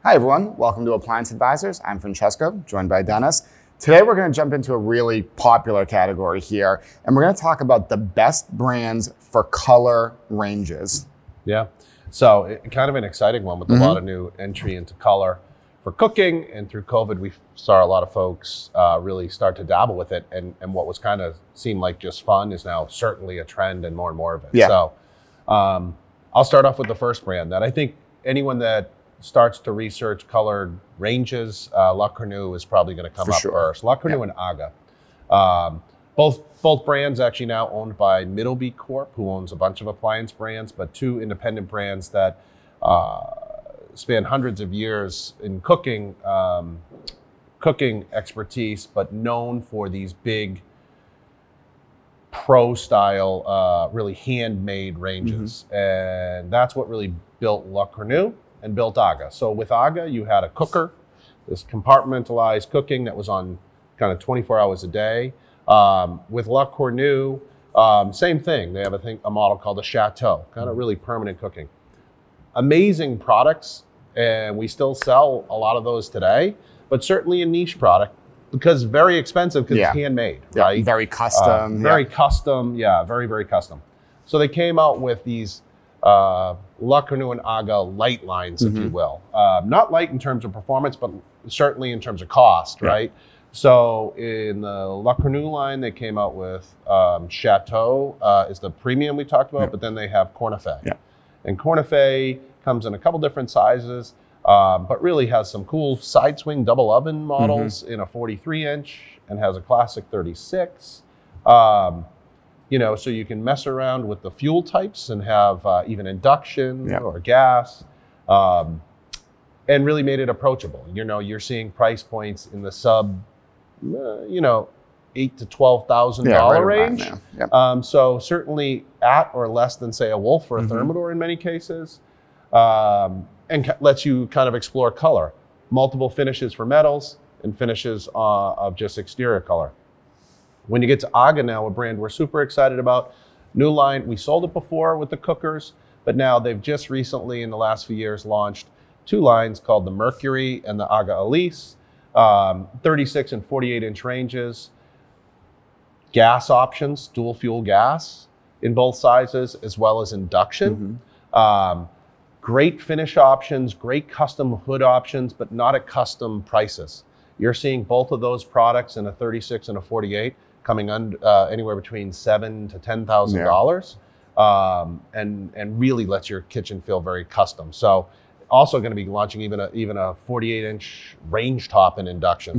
Hi everyone, welcome to Appliance Advisors. I'm Francesco, joined by Dennis. Today we're going to jump into a really popular category here, and we're going to talk about the best brands for color ranges. Yeah, so kind of an exciting one with a lot of new entry into color for cooking, and through COVID we saw a lot of folks really start to dabble with it, and what was kind of seemed like just fun is now certainly a trend and more of it. Yeah. So I'll start off with the first brand that I think anyone that starts to research colored ranges, La Cornue is probably going to come up first. La Cornue and AGA. Both brands actually now owned by Middleby Corp, who owns a bunch of appliance brands, but two independent brands that span hundreds of years in cooking expertise, but known for these big pro style, really handmade ranges. And that's what really built La Cornue and built AGA. So with AGA, you had a cooker, this compartmentalized cooking that was on kind of 24 hours a day. With La Cornue, same thing. They have a model called the Chateau, kind of really permanent cooking. Amazing products, and we still sell a lot of those today, but certainly a niche product because very expensive because it's handmade, right? Very custom. Very custom, very custom. So they came out with these La Cornue and AGA light lines, if you will. Not light in terms of performance, but certainly in terms of cost, right? So in the La Cornue line, they came out with Chateau is the premium we talked about, but then they have Cornafait. And Cornafait comes in a couple different sizes, but really has some cool side swing double oven models in a 43-inch and has a classic 36. So you can mess around with the fuel types and have even induction or gas, and really made it approachable. You're seeing price points in the sub, $8,000 to $12,000 range. So certainly at or less than say a Wolf or a Thermador in many cases, and lets you kind of explore color, multiple finishes for metals and finishes of just exterior color. When you get to AGA now, a brand we're super excited about, new line. We sold it before with the cookers, but now they've just recently, in the last few years, launched two lines called the Mercury and the AGA Elise, 36 and 48-inch ranges, gas options, dual fuel gas in both sizes, as well as induction. Great finish options, great custom hood options, but not at custom prices. You're seeing both of those products in a 36 and a 48 coming anywhere between $7,000 to $10,000, and really lets your kitchen feel very custom. So also going to be launching even a 48-inch range top in induction.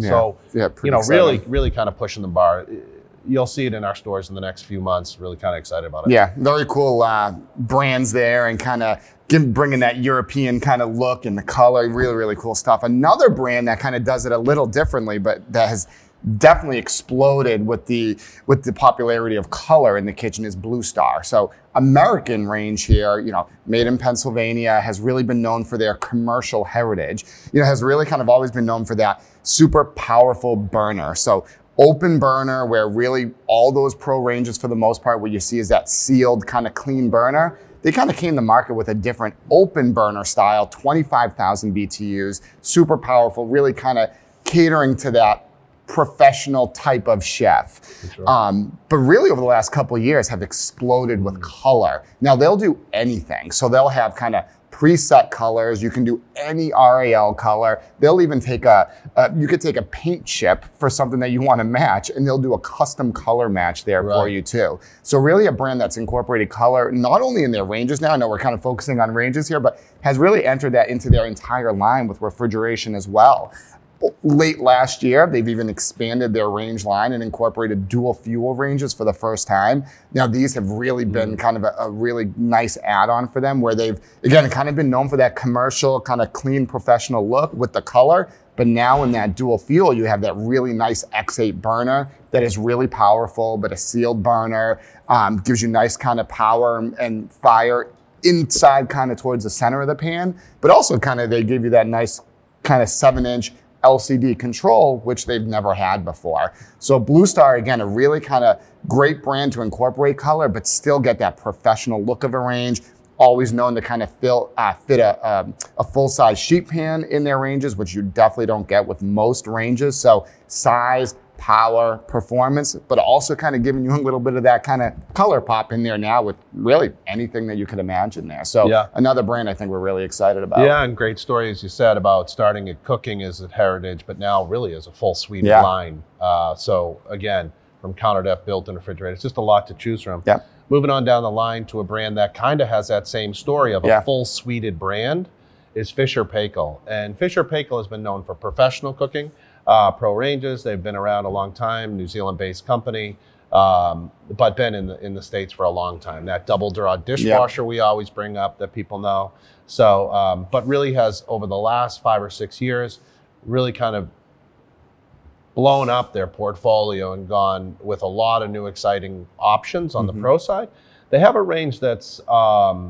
Really kind of pushing the bar. You'll see it in our stores in the next few months. Really kind of excited about it. Yeah, very cool brands there, and kind of bringing that European kind of look and the color. Really cool stuff. Another brand that kind of does it a little differently, but that has definitely exploded with the popularity of color in the kitchen is Blue Star. So American range here, made in Pennsylvania, has really been known for their commercial heritage. Has really kind of always been known for that super powerful burner. So open burner, where really all those pro ranges for the most part, what you see is that sealed kind of clean burner. They kind of came to market with a different open burner style, 25,000 BTUs, super powerful, really kind of catering to that professional type of chef. But really over the last couple of years have exploded with color. Now they'll do anything. So they'll have kind of preset colors. You can do any RAL color. They'll even take you could take a paint chip for something that you want to match, and they'll do a custom color match there for you too. So really a brand that's incorporated color, not only in their ranges now, I know we're kind of focusing on ranges here, but has really entered that into their entire line with refrigeration as well. Late last year, they've even expanded their range line and incorporated dual fuel ranges for the first time. Now, these have really been kind of a really nice add-on for them, where they've, again, kind of been known for that commercial, kind of clean, professional look with the color. But now in that dual fuel, you have that really nice X8 burner that is really powerful, but a sealed burner, gives you nice kind of power and fire inside kind of towards the center of the pan. But also kind of they give you that nice kind of 7-inch LCD control, which they've never had before. So Blue Star, again, a really kind of great brand to incorporate color, but still get that professional look of a range. always known to kind of fit a full-size sheet pan in their ranges, which you definitely don't get with most ranges. So size, power, performance, but also kind of giving you a little bit of that kind of color pop in there now with really anything that you could imagine there. So another brand I think we're really excited about. Yeah, and great story, as you said, about starting at cooking as a heritage, but now really as a full suite of line. So again, from countertop, built-in refrigerator, it's just a lot to choose from. Yeah. Moving on down the line to a brand that kind of has that same story of a full suited brand is Fisher Paykel. And Fisher Paykel has been known for professional cooking, pro ranges. They've been around a long time, New Zealand-based company, but been in the States for a long time. That double draw dishwasher we always bring up that people know. So, but really has over the last 5 or 6 years, really kind of blown up their portfolio and gone with a lot of new exciting options on the pro side. They have a range that's a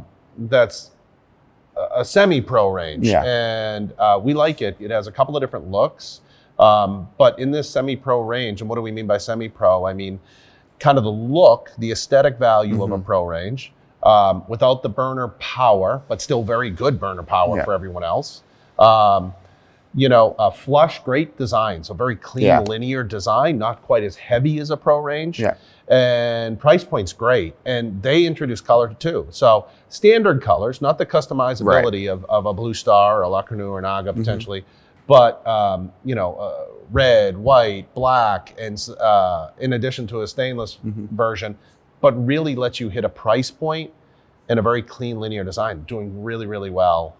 semi-pro range, and we like it. It has a couple of different looks, but in this semi-pro range, and what do we mean by semi-pro? I mean kind of the look, the aesthetic value of a pro range, without the burner power, but still very good burner power for everyone else. A flush, great design. So very clean, linear design, not quite as heavy as a pro range. And price point's great. And they introduce color too. So standard colors, not the customizability of a Blue Star or a La Cornue or an Aga potentially, but red, white, black, and in addition to a stainless version, but really lets you hit a price point and a very clean linear design, doing really, really well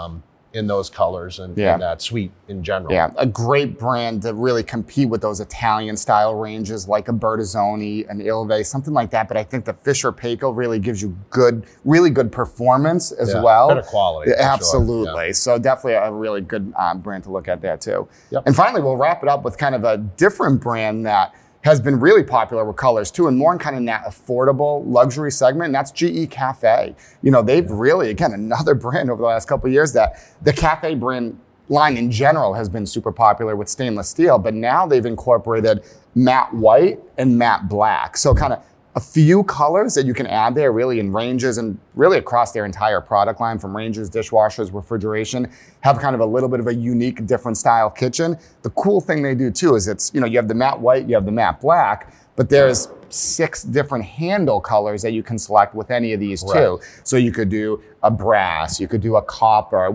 in those colors and that suite in general. Yeah, a great brand to really compete with those Italian style ranges like a Bertazzoni, an Ilve, something like that. But I think the Fisher Paykel really gives you really good performance as well. Better quality. Absolutely. Sure. So definitely a really good brand to look at there too. And finally, we'll wrap it up with kind of a different brand that has been really popular with colors too, and more in kind of that affordable luxury segment, and that's GE Cafe. They've really, again, another brand over the last couple of years that the Cafe brand line in general has been super popular with stainless steel, but now they've incorporated matte white and matte black. So kind of a few colors that you can add there really in ranges and really across their entire product line, from ranges, dishwashers, refrigeration, have kind of a little bit of a unique, different style kitchen. The cool thing they do too is you have the matte white, you have the matte black, but there's 6 different handle colors that you can select with any of these too. So you could do a brass, you could do a copper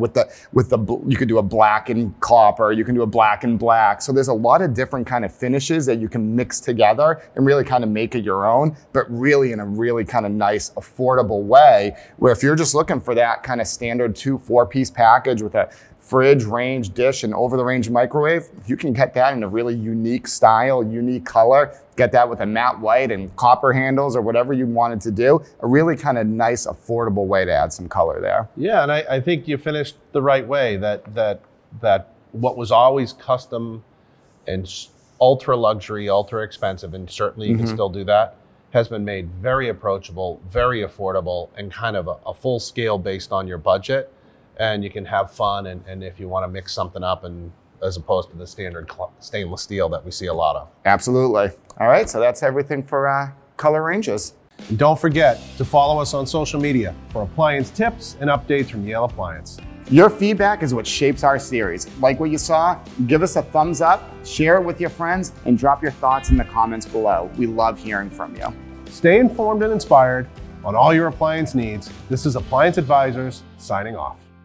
you could do a black and copper, you can do a black and black. So there's a lot of different kind of finishes that you can mix together and really kind of make it your own, but really in a really kind of nice, affordable way, where if you're just looking for that kind of standard 2-4-piece package with a fridge, range, dish, and over-the-range microwave, you can get that in a really unique style, unique color. Get that with a matte white and copper handles or whatever you wanted to do. A really kind of nice, affordable way to add some color there. Yeah, and I think you finished the right way. That what was always custom and ultra luxury, ultra expensive, and certainly you can still do that, has been made very approachable, very affordable, and kind of a full scale based on your budget. And you can have fun, and if you want to mix something up, and as opposed to the standard stainless steel that we see a lot of. Absolutely. All right, so that's everything for color ranges. And don't forget to follow us on social media for appliance tips and updates from Yale Appliance. Your feedback is what shapes our series. Like what you saw? Give us a thumbs up, share it with your friends, and drop your thoughts in the comments below. We love hearing from you. Stay informed and inspired on all your appliance needs. This is Appliance Advisors signing off.